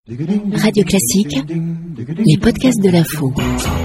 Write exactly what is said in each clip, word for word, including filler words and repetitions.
Radio Classique, les podcasts de l'info.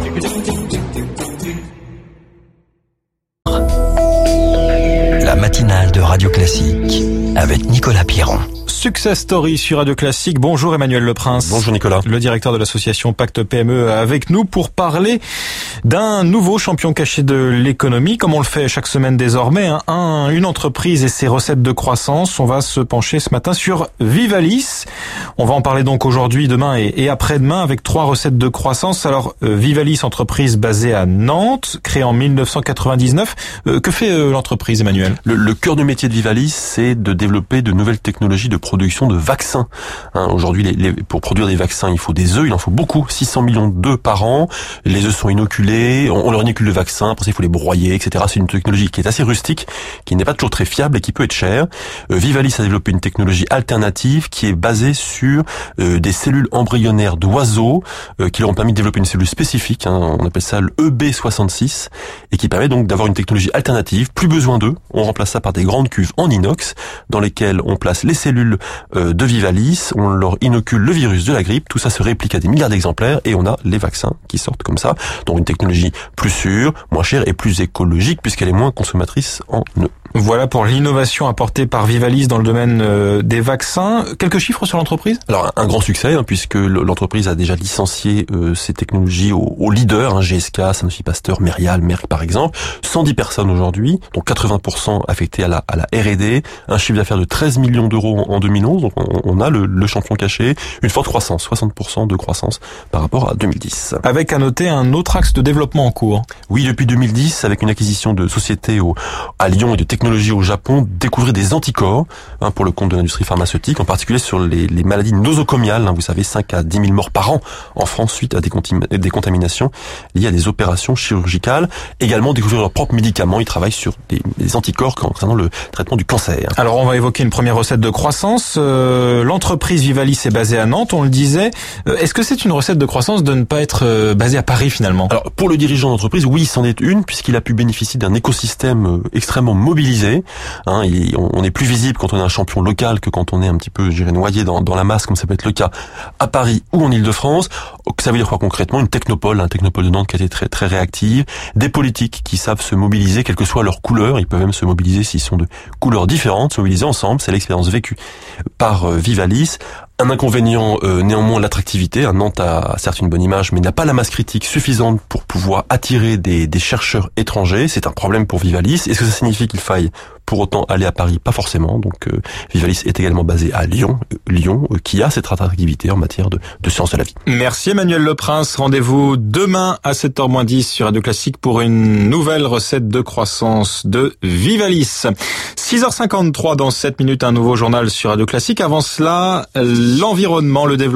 La matinale de Radio Classique avec Nicolas Pierron. Success Story sur Radio Classique. Bonjour Emmanuel Leprince. Bonjour Nicolas. Le directeur de l'association Pacte P M E avec nous pour parler d'un nouveau champion caché de l'économie, comme on le fait chaque semaine désormais, hein. Un, une entreprise et ses recettes de croissance. On va se pencher ce matin sur Vivalis. On va en parler donc aujourd'hui, demain et, et après-demain avec trois recettes de croissance. Alors euh, Vivalis, entreprise basée à Nantes, créée en mille neuf cent quatre-vingt-dix-neuf. Euh, que fait euh, l'entreprise, Emmanuel ? Le, le cœur du métier de Vivalis, c'est de développer de nouvelles technologies de production de vaccins. Hein, aujourd'hui, les, les, pour produire des vaccins, il faut des œufs, il en faut beaucoup, six cents millions d'œufs par an. Les œufs sont inoculés, on, on leur inocule le vaccin, après ça, il faut les broyer, et cetera. C'est une technologie qui est assez rustique, qui n'est pas toujours très fiable et qui peut être chère. Euh, Vivalis a développé une technologie alternative qui est basée sur euh, des cellules embryonnaires d'oiseaux euh, qui leur ont permis de développer une cellule spécifique, hein, on appelle ça le E B soixante-six, et qui permet donc d'avoir une technologie alternative, plus besoin d'œufs. On remplace ça par des grandes cuves en inox dans lesquelles on place les cellules euh, de Vivalis, on leur inocule le virus de la grippe, tout ça se réplique à des milliards d'exemplaires et on a les vaccins qui sortent comme ça. Donc une technologie plus sûre, moins chère et plus écologique puisqu'elle est moins consommatrice en œufs. Voilà pour l'innovation apportée par Vivalis dans le domaine euh, des vaccins. Quelques chiffres sur l'entreprise ? Alors un grand succès hein, puisque l'entreprise a déjà licencié euh, ces technologies aux, aux leaders, hein, G S K, Sanofi Pasteur, Merial, Merck par exemple. cent dix personnes aujourd'hui, donc quatre-vingts pour cent affectés à la, à la R et D, un chiffre d'affaires de treize millions d'euros en, en deux mille onze, donc on, on a le, le champion caché, une forte croissance, soixante pour cent de croissance par rapport à deux mille dix. Avec à noter un autre axe de développement en cours. Oui, depuis deux mille dix, avec une acquisition de sociétés au, à Lyon et de technologies au Japon, découvrir des anticorps hein, pour le compte de l'industrie pharmaceutique, en particulier sur les, les maladies nosocomiales. Hein, vous savez, cinq à dix mille morts par an en France suite à des, contim- des contaminations liées à des opérations chirurgicales. Également découvrir leurs propres médicaments. Ils travaillent sur des, des anticorps concernant le traitement du cancer. Alors on va évoquer une première recette de croissance. Euh, l'entreprise Vivalis est basée à Nantes, on le disait. Euh, est-ce que c'est une recette de croissance de ne pas être euh, basée à Paris finalement ? Alors pour le dirigeant d'entreprise, oui, c'en est une, puisqu'il a pu bénéficier d'un écosystème euh, extrêmement mobilisé. Hein, il, on, on est plus visible quand on est un champion local que quand on est un petit peu, je dirais, noyé dans, dans la masse, comme ça peut être le cas à Paris ou en Île-de-France. Ça veut dire quoi concrètement ? Une technopole, un technopole de Nantes qui a été très très réactive, des politiques qui savent se mobiliser, quelle que soit leur couleur. Ils peuvent même se mobiliser s'ils sont de couleurs différentes, se mobiliser ensemble. C'est l'expérience vécue par euh, Vivalis. Un inconvénient, euh, néanmoins, l'attractivité. Un Nantes a certes une bonne image, mais n'a pas la masse critique suffisante pour pouvoir attirer des, des chercheurs étrangers. C'est un problème pour Vivalis. Est-ce que ça signifie qu'il faille pour autant aller à Paris ? Pas forcément. Donc, euh, Vivalis est également basé à Lyon, euh, Lyon, euh, qui a cette attractivité en matière de, de sciences de la vie. Merci Emmanuel Leprince. Rendez-vous demain à sept heures moins dix sur Radio Classique pour une nouvelle recette de croissance de Vivalis. six heures cinquante-trois dans sept minutes, un nouveau journal sur Radio Classique. Avant cela, l'environnement, le développement